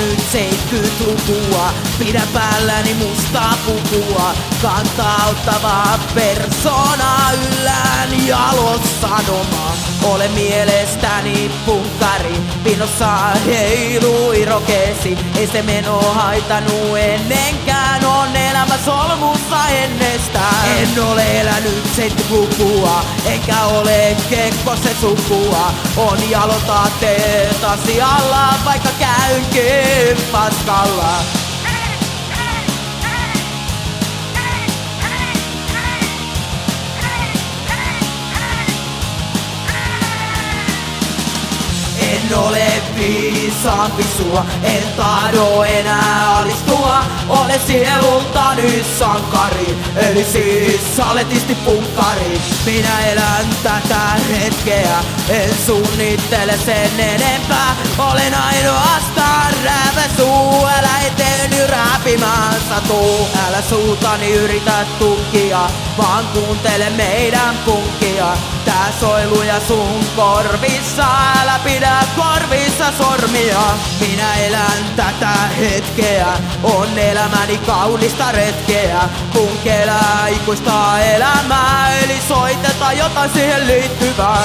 elänyt 70-lukua. Pidän päälläni mustaa pukua, kantauttavaa persoonaa yllään jalossanoma. Olen mielestäni punkari, pinossa heiluu irokesi. Ei se meno haitannut ennenkään, on elämä solmussa ennestään. En ole elänyt 70-lukua, enkä ole Kekkosen sukua. On jalotaateet asialla, vaikka käynkin paskalla. En ole viisaampi sua, en tahdo enää alistua. Olen sielultani sankari, eli siis saletisti punkari. Minä elän tätä hetkeä, en suunnittele sen enempää. Olen ainoastaan räväsuu, älä eteeny räpimään satuu. Älä suutani yritä tukkia, vaan kuuntele meidän punkkia. Tää soiluja sun korvissa, älä pidä korvissa sormia. Minä elän tätä hetkeä, on elämäni kaunista retkeä. Punk elää ikuista elämää, eli soitetaan jotain siihen liittyvää.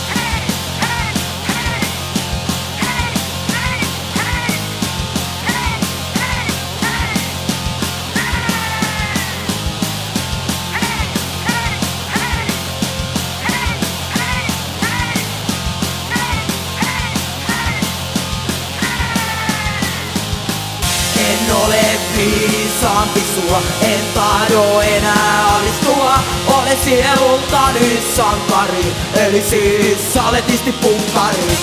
En ole viisaampi sua, en tahdo enää alistua. Olen sielultani sankari, eli siis saletisti punkari.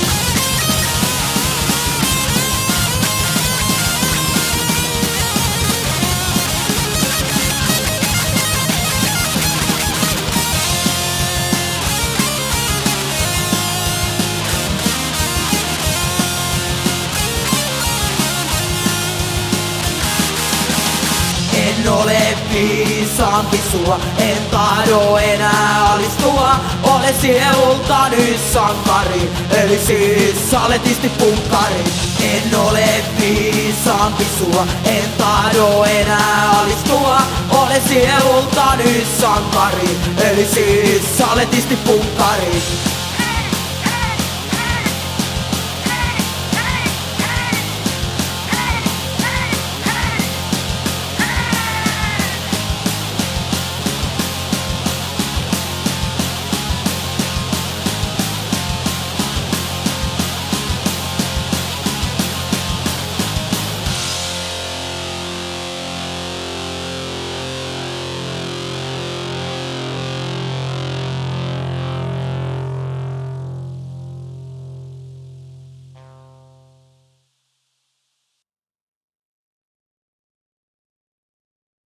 En ole viisaampi sua, en tahdo enää alistua. Olen sielultani sankari, eli siis saletisti punkari. En ole viisaampi sua, en tahdo enää alistua. Olen sielultani sankari, eli siis saletisti punkari.